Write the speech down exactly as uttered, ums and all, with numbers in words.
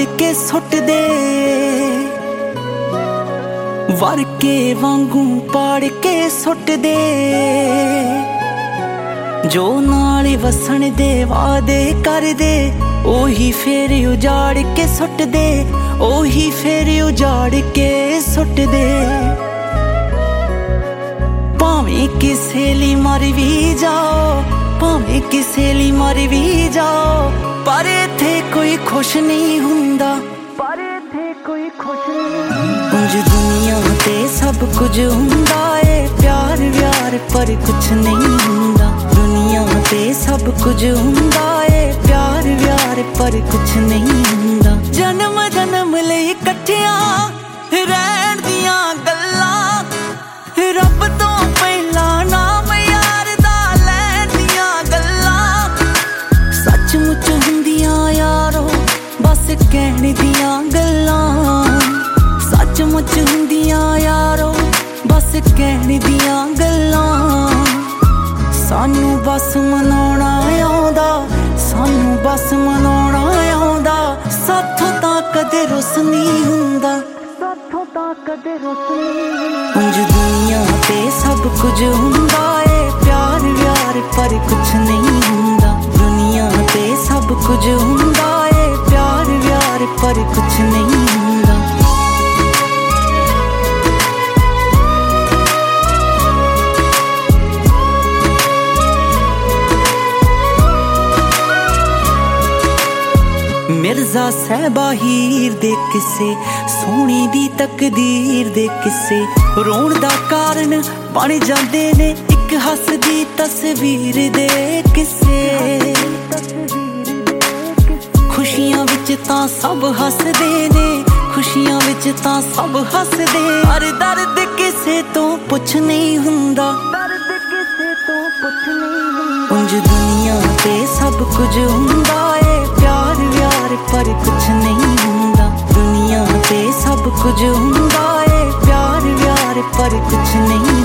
के सुट दे, वर के वांगू पाड़ के सुट दे। जो नाल वसन दे वादे कर दे, ओही फेर उजाड़ के सुट दे, ओही फेर उजाड़ के सुट दे। भावें किसे ली मर भी जाओ, भावें किसे ली मर भी जाओ, पर इत्थे कोई खुश नहीं हुंदा, पर इत्थे कोई खुश नहीं। उंज दुनिया ते सब कुछ हुंदा है, प्यार व्यार पर कुछ नहीं हुंदा। दुनिया ते सब कुछ हुंदा है, प्यार व्यार पर कुछ नहीं हुंदा। जन्म जन्म लई इकट्ठियां रहण दियां गल्लां, रब तो पहला नाम यार दा लैण दियां गल्लां। सचमुच हुंदियां यारो बस कहण दियां गल्लां, सचमुच हुंदियां यारो बस कहण दियां गल्लां। सानू बस मनाउणा आउंदा, सानू बस मनाउणा आउंदा, साथों तां कदे रुस नहीं हुंदा, साथों तां कदे रुस नहीं हुंदा। उंज दुनिया ते सब कुछ हुंदा है, प्यार व्यार पर कुछ नहीं हुंदा। दुनिया ते सब कुछ हुंदा है, प्यार व्यार पर कुछ नहीं हुंदा। मिर्जा सहबा हीर दे किस्से, सोहनी दी तकदीर दे किस्से, रोण दा कारण बन जांदे ने इक हसदी तस्वीर दे किस्से। खुशियां विच तां सब हसदे ने, खुशियां विच तां सब हसदे, पर दर्द किसे तो पुछ नहीं हुंदा, दर्द किसे तो पुछ नहीं हुंदा। उंज दुनिया ते सब कुछ हुंदा है, प्यार व्यार पर कुछ नहीं हुंदा। दुनिया ते सब कुछ हुंदा है, प्यार व्यार पर कुछ नहीं।